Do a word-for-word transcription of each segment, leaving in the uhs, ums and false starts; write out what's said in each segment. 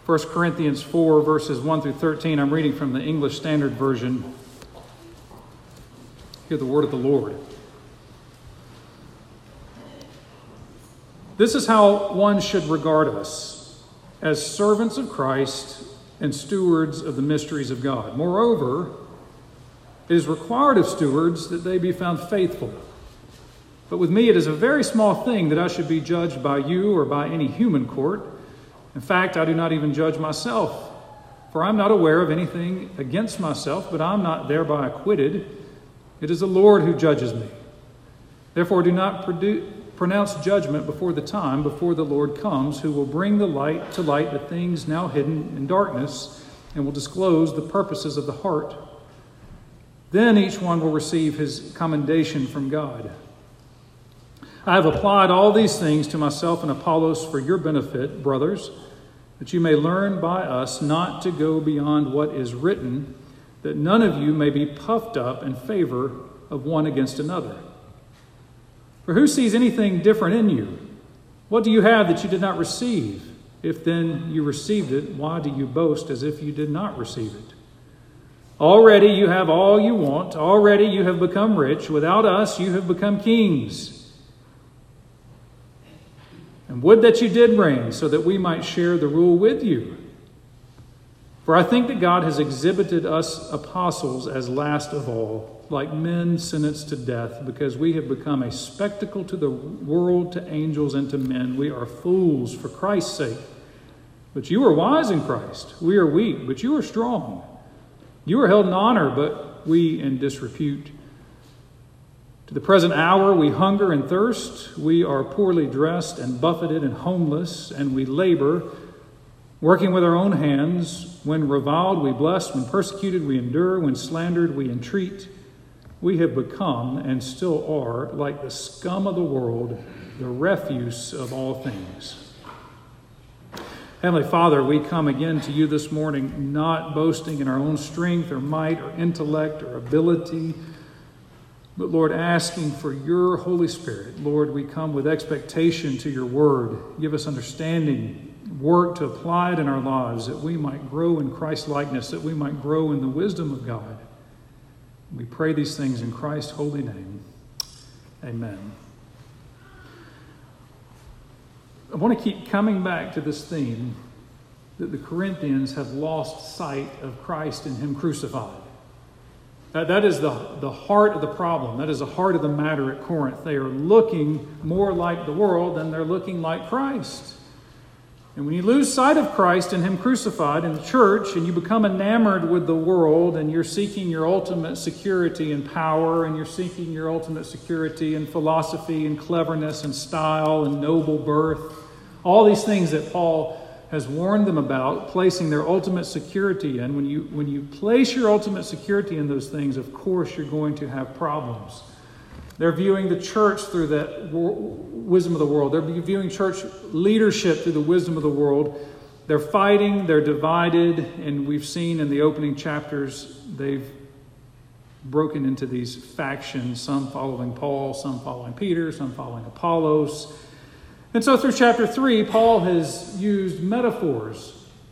First Corinthians four, verses one through thirteen. I'm reading from the English Standard Version. Hear the word of the Lord. This is how one should regard us, as servants of Christ and stewards of the mysteries of God. Moreover, it is required of stewards that they be found faithful. But with me it is a very small thing that I should be judged by you or by any human court. In fact, I do not even judge myself, for I am not aware of anything against myself, but I am not thereby acquitted. It is the Lord who judges me. Therefore do not produ- pronounce judgment before the time, before the Lord comes, who will bring the light to light the things now hidden in darkness, and will disclose the purposes of the heart. Then each one will receive his commendation from God. I have applied all these things to myself and Apollos for your benefit, brothers, that you may learn by us not to go beyond what is written, that none of you may be puffed up in favor of one against another. For who sees anything different in you? What do you have that you did not receive? If then you received it, why do you boast as if you did not receive it? Already you have all you want. Already you have become rich. Without us you have become kings. And would that you did reign, so that we might share the rule with you. For I think that God has exhibited us apostles as last of all, like men sentenced to death, because we have become a spectacle to the world, to angels, and to men. We are fools for Christ's sake. But you are wise in Christ. We are weak, but you are strong. You are held in honor, but we in disrepute. To the present hour we hunger and thirst. We are poorly dressed and buffeted and homeless, and we labor, working with our own hands. When reviled, we bless. When persecuted, we endure. When slandered, we entreat. We have become, and still are, like the scum of the world, the refuse of all things. Heavenly Father, we come again to you this morning, not boasting in our own strength or might or intellect or ability, but Lord, asking for your Holy Spirit. Lord, we come with expectation to your word. Give us understanding, work to apply it in our lives, that we might grow in Christ's likeness, that we might grow in the wisdom of God. We pray these things in Christ's holy name. Amen. I want to keep coming back to this theme that the Corinthians have lost sight of Christ and him crucified. That, that is the, the heart of the problem. That is the heart of the matter at Corinth. They are looking more like the world than they're looking like Christ. And when you lose sight of Christ and him crucified in the church, and you become enamored with the world, and you're seeking your ultimate security in power, and you're seeking your ultimate security in philosophy and cleverness and style and noble birth, all these things that Paul has warned them about, placing their ultimate security in. When you, when you place your ultimate security in those things, of course you're going to have problems. They're viewing the church through that wisdom of the world. They're viewing church leadership through the wisdom of the world. They're fighting, they're divided, and we've seen in the opening chapters, they've broken into these factions, some following Paul, some following Peter, some following Apollos. And so through chapter three, Paul has used metaphors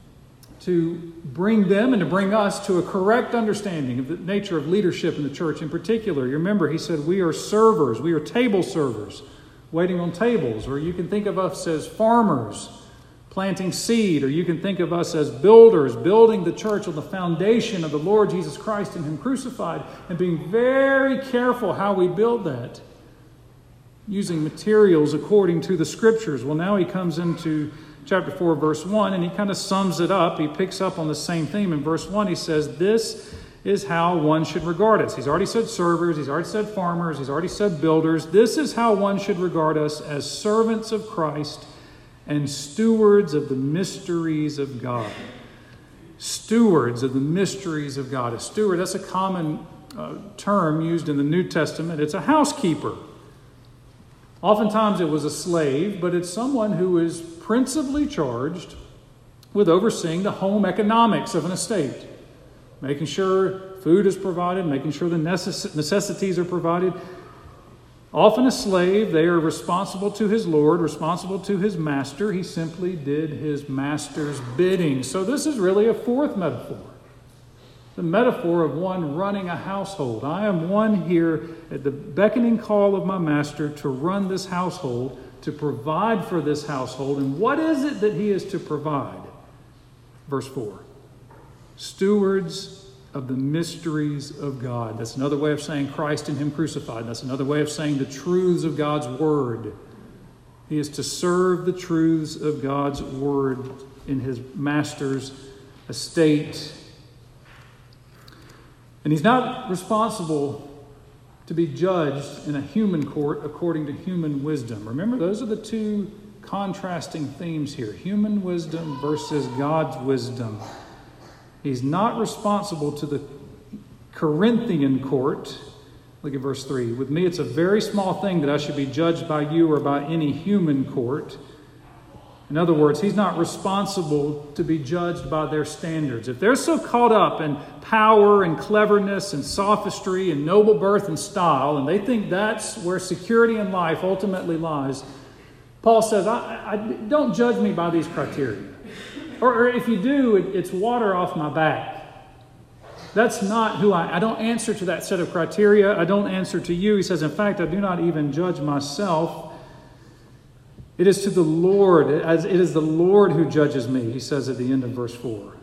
to bring them and to bring us to a correct understanding of the nature of leadership in the church in particular. You remember, he said, we are servers, we are table servers, waiting on tables. Or you can think of us as farmers, planting seed. Or you can think of us as builders, building the church on the foundation of the Lord Jesus Christ and him crucified, and being very careful how we build that, using materials according to the Scriptures. Well, now he comes into chapter four, verse one, and he kind of sums it up. He picks up on the same theme. In verse one, he says, this is how one should regard us. He's already said servers. He's already said farmers. He's already said builders. This is how one should regard us, as servants of Christ and stewards of the mysteries of God. Stewards of the mysteries of God. A steward, that's a common uh, term used in the New Testament. It's a housekeeper. Oftentimes it was a slave, but it's someone who is principally charged with overseeing the home economics of an estate, making sure food is provided, making sure the necess- necessities are provided. Often a slave, they are responsible to his Lord, responsible to his master. He simply did his master's bidding. So this is really a fourth metaphor. The metaphor of one running a household. I am one here at the beckoning call of my master to run this household, to provide for this household. And what is it that he is to provide? Verse four. Stewards of the mysteries of God. That's another way of saying Christ and him crucified. That's another way of saying the truths of God's word. He is to serve the truths of God's word in his master's estate. And he's not responsible to be judged in a human court according to human wisdom. Remember, those are the two contrasting themes here. Human wisdom versus God's wisdom. He's not responsible to the Corinthian court. Look at verse three. With me, it's a very small thing that I should be judged by you or by any human court. In other words, he's not responsible to be judged by their standards. If they're so caught up in power and cleverness and sophistry and noble birth and style, and they think that's where security in life ultimately lies, Paul says, I, I, don't judge me by these criteria. Or, or if you do, it, it's water off my back. That's not who I... I don't answer to that set of criteria. I don't answer to you. He says, in fact, I do not even judge myself. It is to the Lord. It is the Lord who judges me, he says at the end of verse four.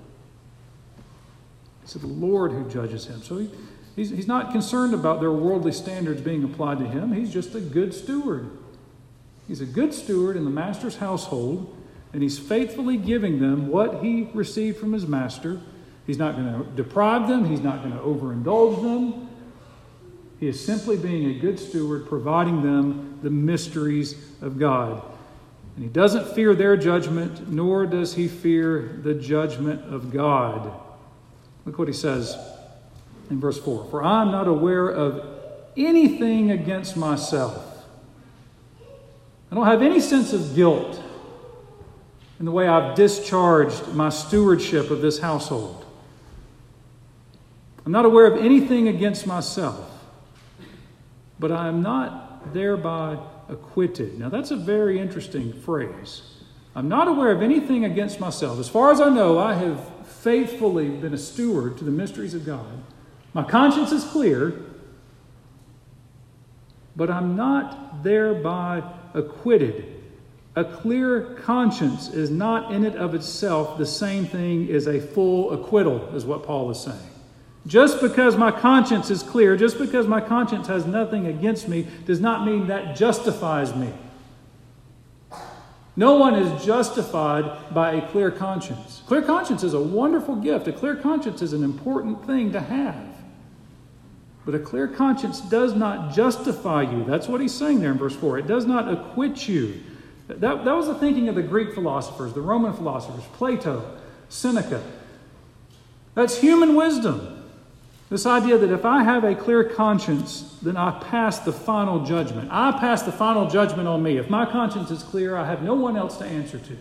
It's the Lord who judges him. So he, he's, he's not concerned about their worldly standards being applied to him. He's just a good steward. He's a good steward in the master's household, and he's faithfully giving them what he received from his master. He's not going to deprive them. He's not going to overindulge them. He is simply being a good steward, providing them the mysteries of God. And he doesn't fear their judgment, nor does he fear the judgment of God. Look what he says in verse four. For I am not aware of anything against myself. I don't have any sense of guilt in the way I've discharged my stewardship of this household. I'm not aware of anything against myself, but I am not thereby acquitted. Now that's a very interesting phrase. I'm not aware of anything against myself. As far as I know, I have faithfully been a steward to the mysteries of God. My conscience is clear, but I'm not thereby acquitted. A clear conscience is not in and of itself the same thing as a full acquittal, is what Paul is saying. Just because my conscience is clear, just because my conscience has nothing against me, does not mean that justifies me. No one is justified by a clear conscience. Clear conscience is a wonderful gift. A clear conscience is an important thing to have. But a clear conscience does not justify you. That's what he's saying there in verse four. It does not acquit you. That, that was the thinking of the Greek philosophers, the Roman philosophers, Plato, Seneca. That's human wisdom. This idea that if I have a clear conscience, then I pass the final judgment. I pass the final judgment on me. If my conscience is clear, I have no one else to answer to.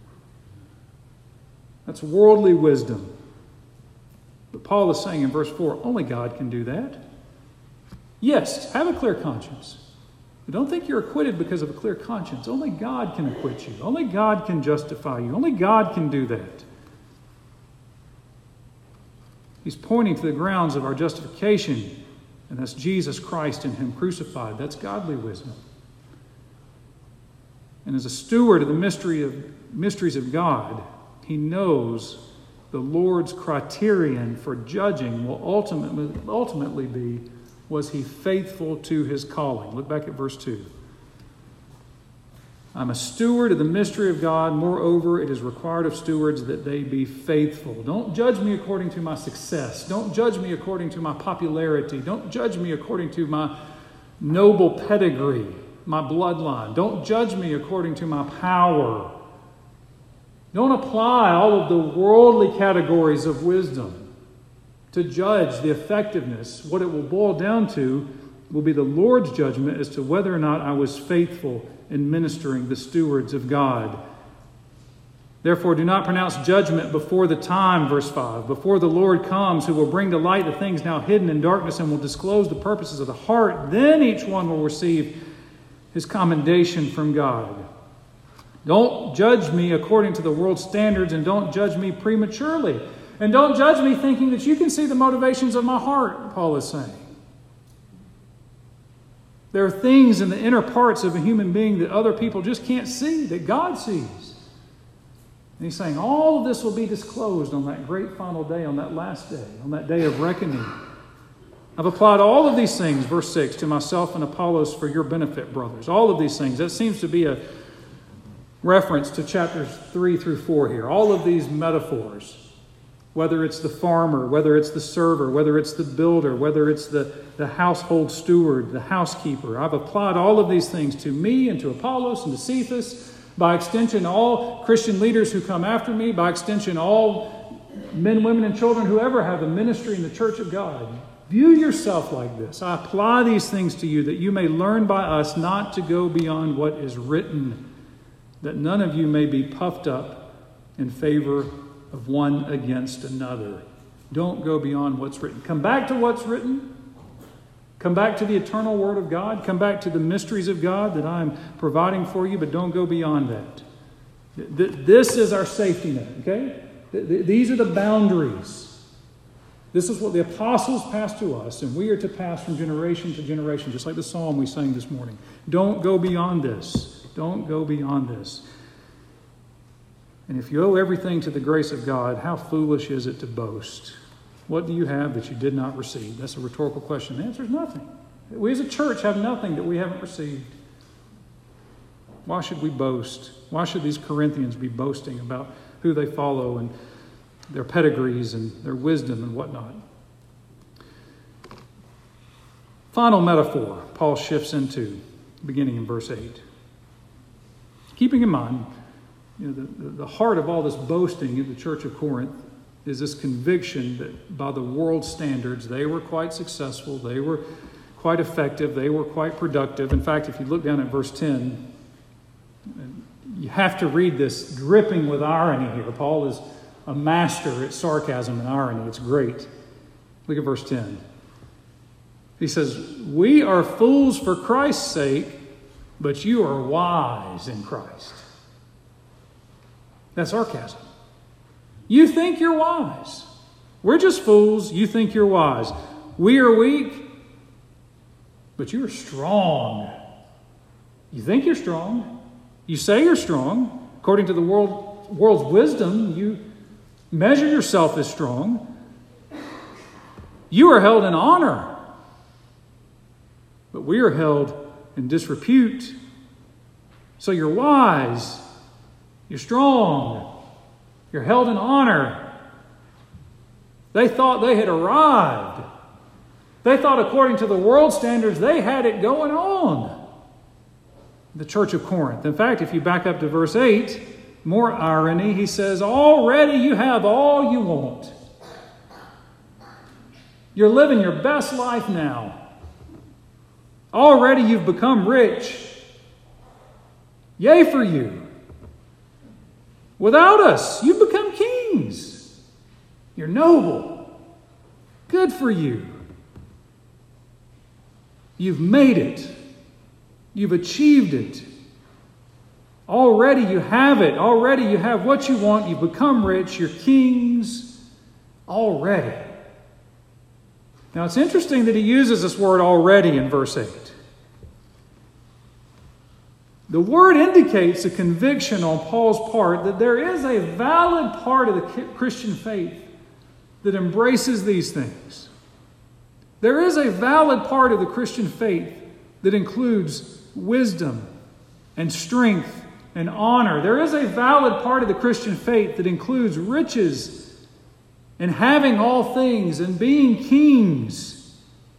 That's worldly wisdom. But Paul is saying in verse four, only God can do that. Yes, have a clear conscience. But don't think you're acquitted because of a clear conscience. Only God can acquit you. Only God can justify you. Only God can do that. He's pointing to the grounds of our justification, and that's Jesus Christ and him crucified. That's godly wisdom. And as a steward of the mystery of mysteries of God, he knows the Lord's criterion for judging will ultimately, ultimately be, was he faithful to his calling? Look back at verse two. I'm a steward of the mystery of God. Moreover, it is required of stewards that they be faithful. Don't judge me according to my success. Don't judge me according to my popularity. Don't judge me according to my noble pedigree, my bloodline. Don't judge me according to my power. Don't apply all of the worldly categories of wisdom to judge the effectiveness. What it will boil down to will be the Lord's judgment as to whether or not I was faithful in ministering the stewards of God. Therefore, do not pronounce judgment before the time, verse five, before the Lord comes, who will bring to light the things now hidden in darkness and will disclose the purposes of the heart. Then each one will receive his commendation from God. Don't judge me according to the world's standards, and don't judge me prematurely. And don't judge me thinking that you can see the motivations of my heart, Paul is saying. There are things in the inner parts of a human being that other people just can't see, that God sees. And he's saying all of this will be disclosed on that great final day, on that last day, on that day of reckoning. I've applied all of these things, verse six, to myself and Apollos for your benefit, brothers. All of these things. That seems to be a reference to chapters three through four here. All of these metaphors, whether it's the farmer, whether it's the server, whether it's the builder, whether it's the, the household steward, the housekeeper. I've applied all of these things to me and to Apollos and to Cephas, by extension all Christian leaders who come after me, by extension all men, women, and children who ever have a ministry in the church of God. View yourself like this. I apply these things to you that you may learn by us not to go beyond what is written, that none of you may be puffed up in favor of one against another. Don't go beyond what's written. Come back to what's written. Come back to the eternal Word of God. Come back to the mysteries of God that I'm providing for you, but don't go beyond that. This is our safety net, okay? These are the boundaries. This is what the apostles passed to us, and we are to pass from generation to generation, just like the psalm we sang this morning. Don't go beyond this. Don't go beyond this. And if you owe everything to the grace of God, how foolish is it to boast? What do you have that you did not receive? That's a rhetorical question. The answer is nothing. We as a church have nothing that we haven't received. Why should we boast? Why should these Corinthians be boasting about who they follow and their pedigrees and their wisdom and whatnot? Final metaphor Paul shifts into, beginning in verse eight. Keeping in mind, you know, the, the heart of all this boasting in the church of Corinth is this conviction that by the world's standards, they were quite successful, they were quite effective, they were quite productive. In fact, if you look down at verse ten, you have to read this dripping with irony here. Paul is a master at sarcasm and irony. It's great. Look at verse ten. He says, "We are fools for Christ's sake, but you are wise in Christ." That's sarcasm. You think you're wise. We're just fools. You think you're wise. We are weak, but you are strong. You think you're strong. You say you're strong. According to the world, world's wisdom, you measure yourself as strong. You are held in honor, but we are held in disrepute. So you're wise. You're strong. You're held in honor. They thought they had arrived. They thought according to the world standards, they had it going on. The church of Corinth. In fact, if you back up to verse eight, more irony, he says, already you have all you want. You're living your best life now. Already you've become rich. Yay for you. Without us, you've become kings. You're noble. Good for you. You've made it. You've achieved it. Already you have it. Already you have what you want. You've become rich. You're kings. Already. Now it's interesting that he uses this word already in verse eight. The word indicates a conviction on Paul's part that there is a valid part of the Christian faith that embraces these things. There is a valid part of the Christian faith that includes wisdom and strength and honor. There is a valid part of the Christian faith that includes riches and having all things and being kings.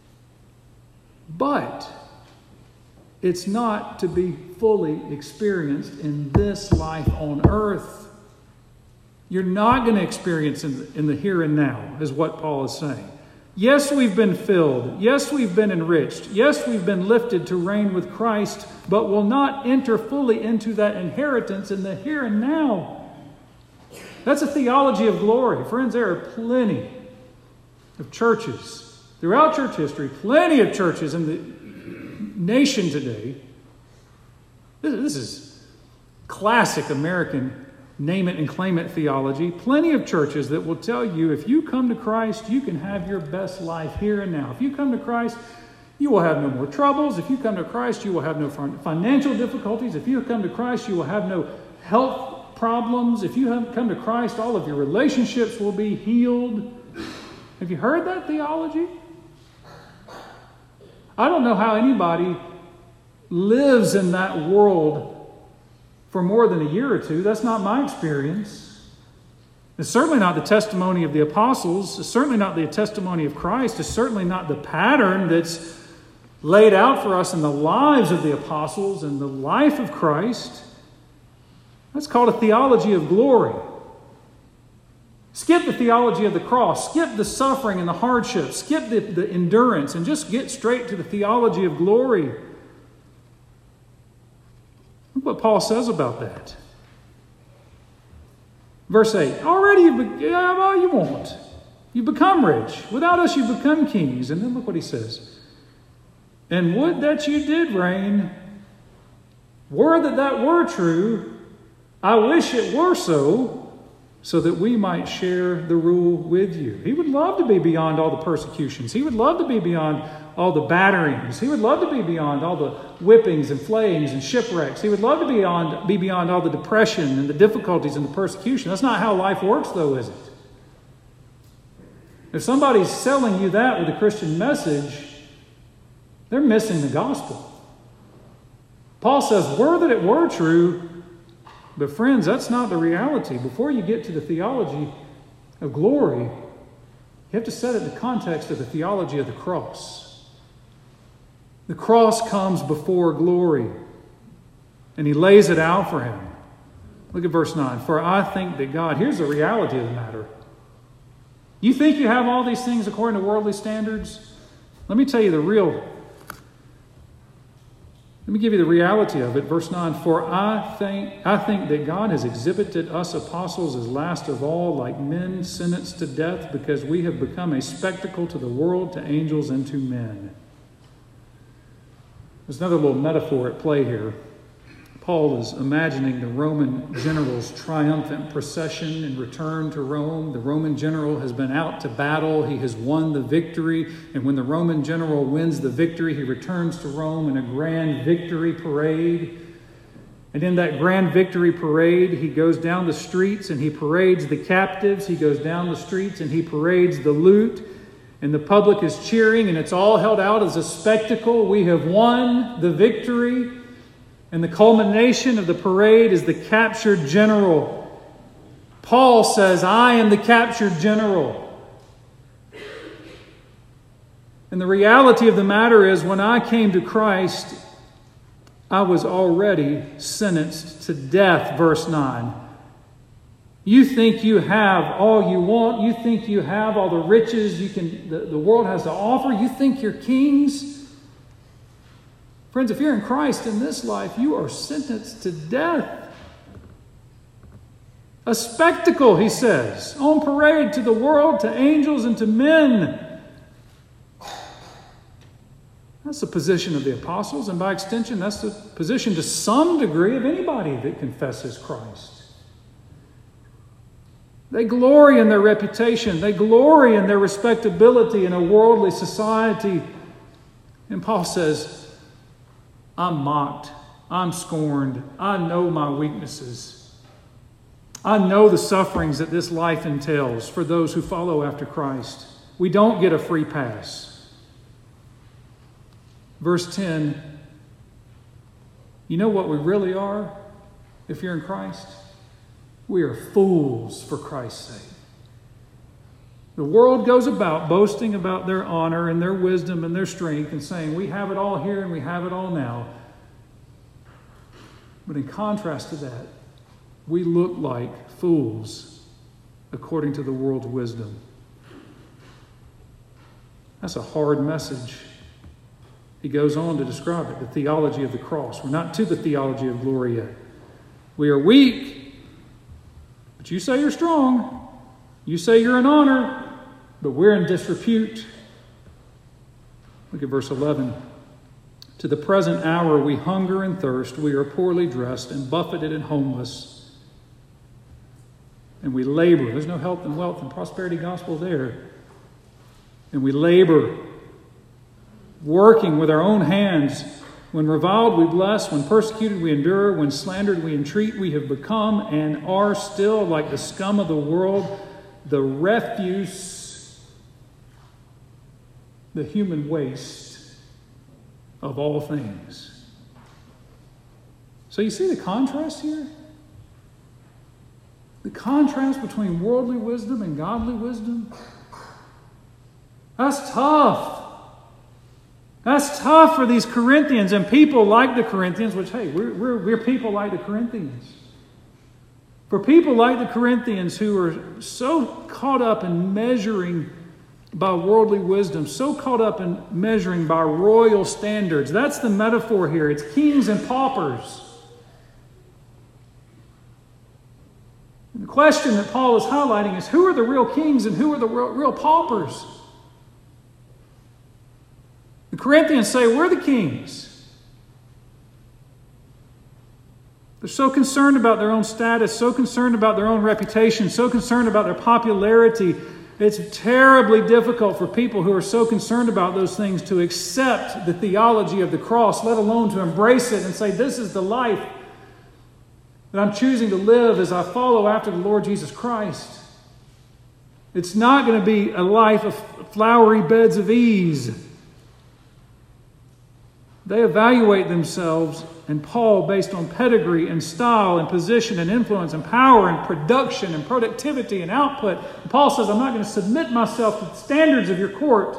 But it's not to be fully experienced in this life on earth. You're not going to experience in the, in the here and now, is what Paul is saying. Yes, we've been filled. Yes, we've been enriched. Yes, we've been lifted to reign with Christ, but will not enter fully into that inheritance in the here and now. That's a theology of glory. Friends, there are plenty of churches throughout church history, plenty of churches in the nation today This, this is classic American name it and claim it theology. Plenty of churches that will tell you if you come to Christ, you can have your best life here and now. If you come to Christ, you will have no more troubles. If you come to Christ, you will have no financial difficulties. If you come to Christ, you will have no health problems. If you come to Christ, all of your relationships will be healed. Have you heard that theology? I don't know how anybody lives in that world for more than a year or two. That's not my experience. It's certainly not the testimony of the apostles. It's certainly not the testimony of Christ. It's certainly not the pattern that's laid out for us in the lives of the apostles and the life of Christ. That's called a theology of glory. Skip the theology of the cross. Skip the suffering and the hardship. Skip the, the endurance and just get straight to the theology of glory. Look what Paul says about that. Verse eight. Already you be- yeah, well, you won't. You become rich. Without us you become kings. And then look what he says. And would that you did reign. Were that that were true, I wish it were so, so that we might share the rule with you. He would love to be beyond all the persecutions. He would love to be beyond all the batterings. He would love to be beyond all the whippings and flayings and shipwrecks. He would love to be, beyond, be beyond all the depression and the difficulties and the persecution. That's not how life works, though, is it? If somebody's selling you that with a Christian message, they're missing the gospel. Paul says, were that it were true, but friends, that's not the reality. Before you get to the theology of glory, you have to set it in the context of the theology of the cross. The cross comes before glory, and he lays it out for him. Look at verse nine. For I think that God, here's the reality of the matter. You think you have all these things according to worldly standards? Let me tell you the real Let me give you the reality of it. Verse nine, for I think, I think that God has exhibited us apostles as last of all, like men sentenced to death, because we have become a spectacle to the world, to angels, and to men. There's another little metaphor at play here. Paul is imagining the Roman general's triumphant procession and return to Rome. The Roman general has been out to battle. He has won the victory. And when the Roman general wins the victory, he returns to Rome in a grand victory parade. And in that grand victory parade, he goes down the streets and he parades the captives. He goes down the streets and he parades the loot. And the public is cheering, and it's all held out as a spectacle. We have won the victory. And the culmination of the parade is the captured general. Paul says, I am the captured general. And the reality of the matter is, when I came to Christ, I was already sentenced to death, verse nine. You think you have all you want. You think you have all the riches you can, the, the world has to offer. You think you're kings. Friends, if you're in Christ in this life, you are sentenced to death. A spectacle, he says, on parade to the world, to angels, and to men. That's the position of the apostles, and by extension, that's the position to some degree of anybody that confesses Christ. They glory in their reputation. They glory in their respectability in a worldly society. And Paul says, I'm mocked. I'm scorned. I know my weaknesses. I know the sufferings that this life entails for those who follow after Christ. We don't get a free pass. Verse ten, you know what we really are if you're in Christ? We are fools for Christ's sake. The world goes about boasting about their honor and their wisdom and their strength and saying, we have it all here and we have it all now. But in contrast to that, we look like fools according to the world's wisdom. That's a hard message. He goes on to describe it, the theology of the cross. We're not to the theology of glory yet. We are weak, but you say you're strong. You say you're in honor, but we're in disrepute. Look at verse eleven. To the present hour we hunger and thirst, we are poorly dressed and buffeted and homeless. And we labor. There's no health and wealth and prosperity gospel there. And we labor, working with our own hands. When reviled, we bless. When persecuted, we endure. When slandered, we entreat. We have become and are still like the scum of the world, the refuse, the human waste of all things. So you see the contrast here? The contrast between worldly wisdom and godly wisdom? That's tough. That's tough for these Corinthians and people like the Corinthians, which, hey, we're, we're, we're people like the Corinthians. For people like the Corinthians who are so caught up in measuring by worldly wisdom, so caught up in measuring by royal standards. That's the metaphor here. It's kings and paupers. And the question that Paul is highlighting is, who are the real kings and who are the real, real paupers? The Corinthians say, we're the kings. They're so concerned about their own status, so concerned about their own reputation, so concerned about their popularity. It's terribly difficult for people who are so concerned about those things to accept the theology of the cross, let alone to embrace it and say, this is the life that I'm choosing to live as I follow after the Lord Jesus Christ. It's not going to be a life of flowery beds of ease. They evaluate themselves and Paul based on pedigree and style and position and influence and power and production and productivity and output. And Paul says, I'm not going to submit myself to the standards of your court,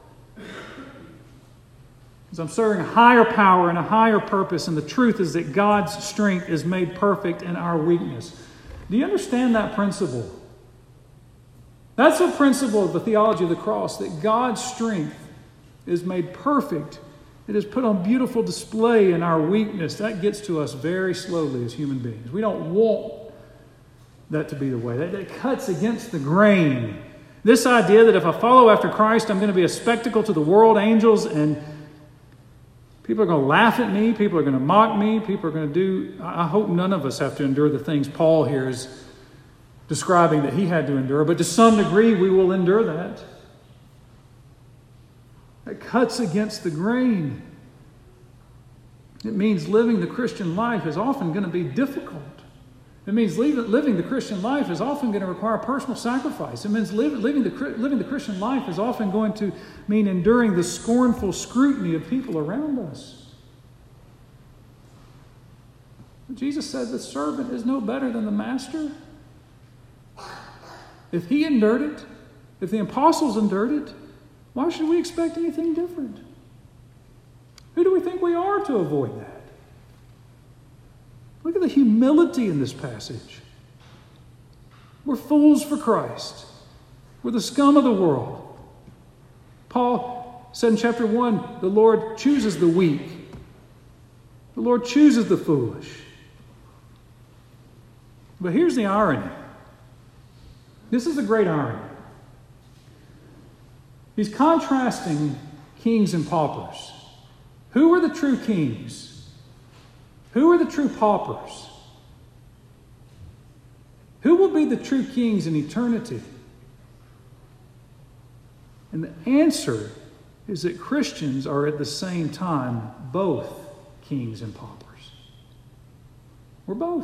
because I'm serving a higher power and a higher purpose. And the truth is that God's strength is made perfect in our weakness. Do you understand that principle? That's the principle of the theology of the cross, that God's strength is made perfect. It is put on beautiful display in our weakness. That gets to us very slowly as human beings. We don't want that to be the way. That, that cuts against the grain. This idea that if I follow after Christ, I'm going to be a spectacle to the world, angels, and people are going to laugh at me. People are going to mock me. People are going to do... I hope none of us have to endure the things Paul here is describing that he had to endure. But to some degree, we will endure that. It cuts against the grain. It means living the Christian life is often going to be difficult. It means living the Christian life is often going to require personal sacrifice. It means living the, living the Christian life is often going to mean enduring the scornful scrutiny of people around us. Jesus said the servant is no better than the master. If he endured it, if the apostles endured it, why should we expect anything different? Who do we think we are to avoid that? Look at the humility in this passage. We're fools for Christ. We're the scum of the world. Paul said in chapter one, the Lord chooses the weak. The Lord chooses the foolish. But here's the irony. This is a great irony. He's contrasting kings and paupers. Who are the true kings? Who are the true paupers? Who will be the true kings in eternity? And the answer is that Christians are at the same time both kings and paupers. We're both.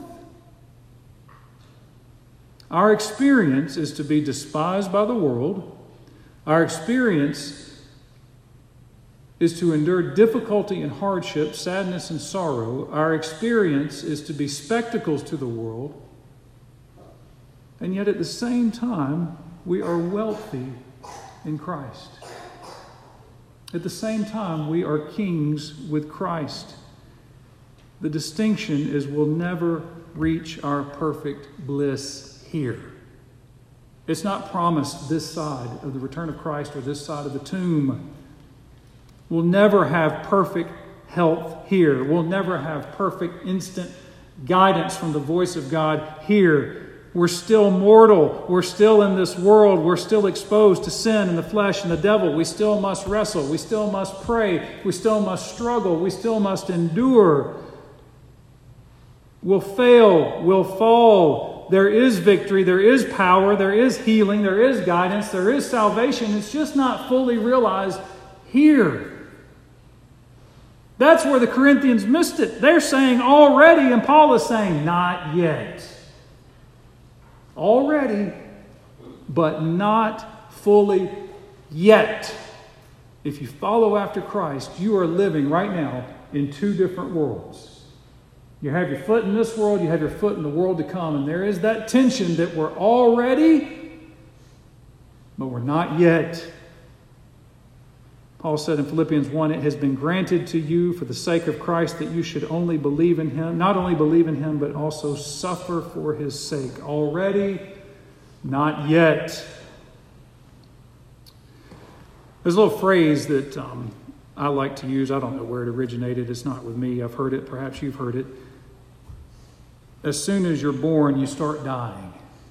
Our experience is to be despised by the world. Our experience is to endure difficulty and hardship, sadness and sorrow. Our experience is to be spectacles to the world. And yet at the same time, we are wealthy in Christ. At the same time, we are kings with Christ. The distinction is we'll never reach our perfect bliss here. It's not promised this side of the return of Christ or this side of the tomb. We'll never have perfect health here. We'll never have perfect instant guidance from the voice of God here We're still mortal. We're still in this world. We're still exposed to sin and the flesh and the devil. We still must wrestle. We still must pray. We still must struggle. We still must endure. We'll fail. We'll fall. There is victory. There is power. There is healing. There is guidance. There is salvation. It's just not fully realized here. That's where the Corinthians missed it. They're saying already, and Paul is saying not yet. Already, but not fully yet. If you follow after Christ, you are living right now in two different worlds. You have your foot in this world, you have your foot in the world to come, and there is that tension that we're already, but we're not yet. Paul said in Philippians one, it has been granted to you for the sake of Christ that you should only believe in Him, not only believe in Him, but also suffer for His sake. Already, not yet. There's a little phrase that um, I like to use. I don't know where it originated. It's not with me. I've heard it. Perhaps you've heard it. As soon as you're born, you start dying.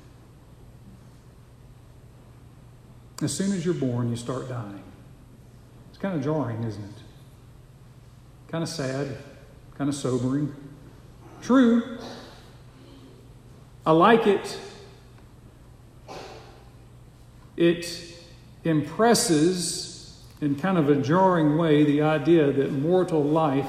As soon as you're born, you start dying. It's kind of jarring, isn't it? Kind of sad, kind of sobering. True. I like it. It impresses, in kind of a jarring way, the idea that mortal life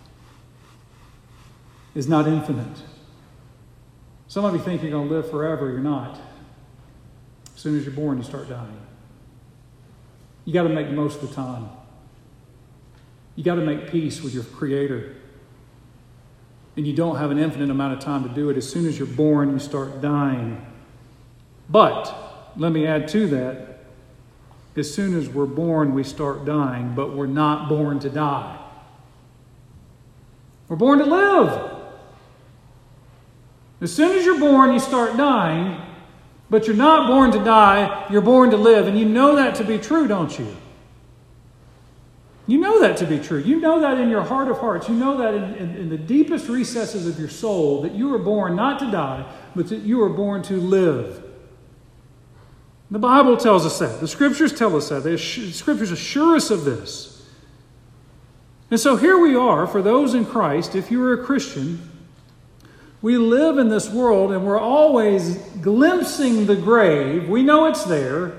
is not infinite. Some of you think you're going to live forever. You're not. As soon as you're born, you start dying. You got to make the most of the time. You got to make peace with your Creator. And you don't have an infinite amount of time to do it. As soon as you're born, you start dying. But, let me add to that, as soon as we're born, we start dying, but we're not born to die. We're born to live. As soon as you're born, you start dying, but you're not born to die, you're born to live. And you know that to be true, don't you? You know that to be true. You know that in your heart of hearts. You know that in, in, in the deepest recesses of your soul, that you were born not to die, but that you were born to live. The Bible tells us that. The Scriptures tell us that. The Scriptures assure us of this. And so here we are, for those in Christ, if you are a Christian, we live in this world and we're always glimpsing the grave. We know it's there.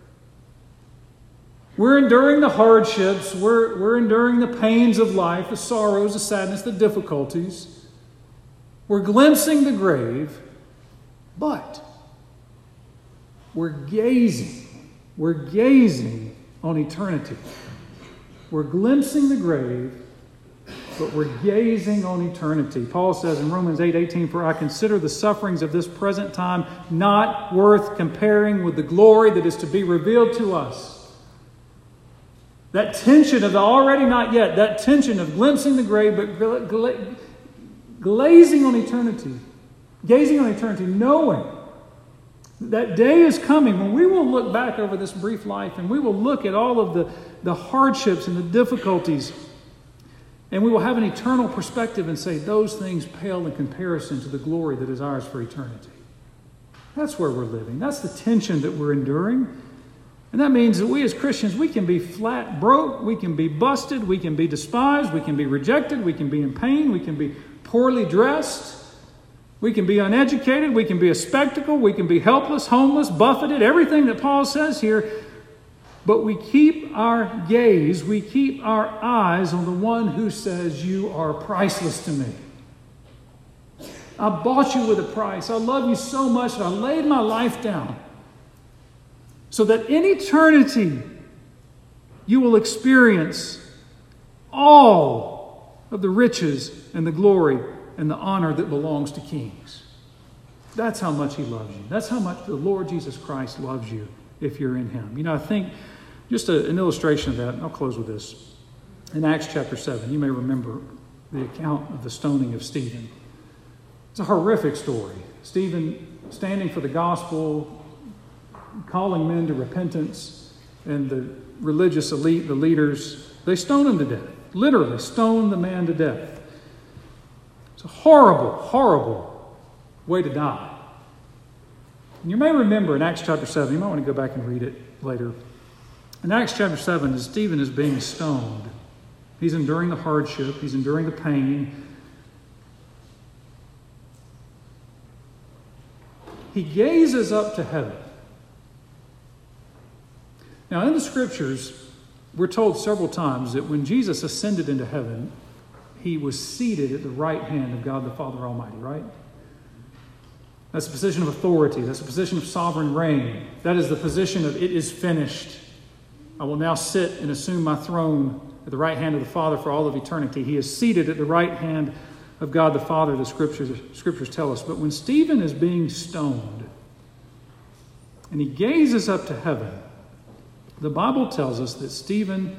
We're enduring the hardships. We're, we're enduring the pains of life, the sorrows, the sadness, the difficulties. We're glimpsing the grave, but we're gazing. We're gazing on eternity. We're glimpsing the grave, but we're gazing on eternity. Paul says in Romans eight eighteen, for I consider the sufferings of this present time not worth comparing with the glory that is to be revealed to us. That tension of the already not yet, that tension of glimpsing the grave, but gla- gla- glazing on eternity, gazing on eternity, knowing that day is coming when we will look back over this brief life and we will look at all of the, the hardships and the difficulties, and we will have an eternal perspective and say those things pale in comparison to the glory that is ours for eternity. That's where we're living. That's the tension that we're enduring. And that means that we as Christians, we can be flat broke, we can be busted, we can be despised, we can be rejected, we can be in pain, we can be poorly dressed, we can be uneducated, we can be a spectacle, we can be helpless, homeless, buffeted, everything that Paul says here. But we keep our gaze, we keep our eyes on the one who says, you are priceless to me. I bought you with a price. I love you so much that I laid my life down so that in eternity you will experience all of the riches and the glory and the honor that belongs to kings. That's how much He loves you. That's how much the Lord Jesus Christ loves you if you're in Him. You know, I think just a, an illustration of that, and I'll close with this. In Acts chapter seven, you may remember the account of the stoning of Stephen. It's a horrific story. Stephen standing for the gospel, calling men to repentance, and the religious elite, the leaders, they stone him to death. Literally stone the man to death. It's a horrible, horrible way to die. And you may remember in Acts chapter seven, you might want to go back and read it later. In Acts chapter seven, as Stephen is being stoned, he's enduring the hardship, he's enduring the pain. He gazes up to heaven. Now, in the Scriptures, we're told several times that when Jesus ascended into heaven, he was seated at the right hand of God the Father Almighty, right? That's a position of authority. That's a position of sovereign reign. That is the position of it is finished. I will now sit and assume my throne at the right hand of the Father for all of eternity. He is seated at the right hand of God the Father, the Scriptures, scriptures tell us. But when Stephen is being stoned and he gazes up to heaven, the Bible tells us that Stephen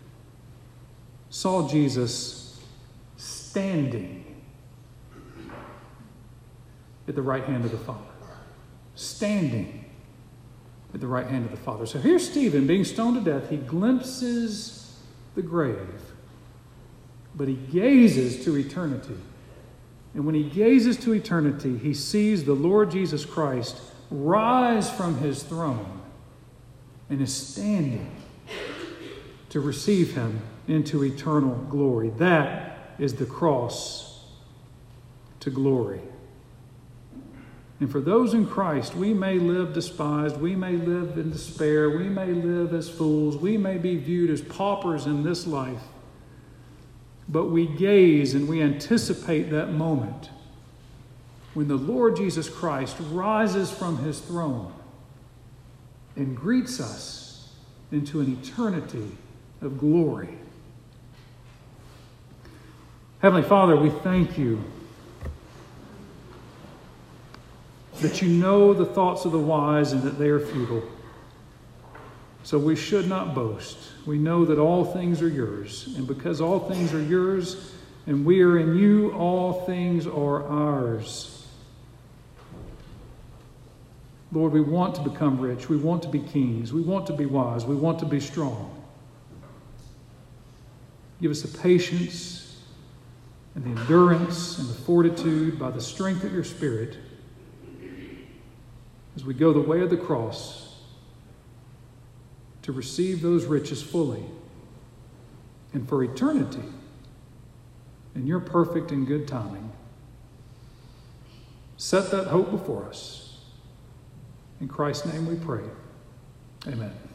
saw Jesus standing at the right hand of the Father. Standing at the right hand of the Father. So here's Stephen being stoned to death. He glimpses the grave, but he gazes to eternity. And when he gazes to eternity, he sees the Lord Jesus Christ rise from his throne and is standing to receive him into eternal glory. That is the cross to glory. And for those in Christ, we may live despised, we may live in despair, we may live as fools, we may be viewed as paupers in this life. But we gaze and we anticipate that moment when the Lord Jesus Christ rises from his throne and greets us into an eternity of glory. Heavenly Father, we thank you that you know the thoughts of the wise and that they are futile. So we should not boast. We know that all things are yours. And because all things are yours and we are in you, all things are ours. Lord, we want to become rich. We want to be kings. We want to be wise. We want to be strong. Give us the patience and the endurance and the fortitude by the strength of your Spirit as we go the way of the cross to receive those riches fully and for eternity in your perfect and good timing. Set that hope before us. In Christ's name we pray. Amen.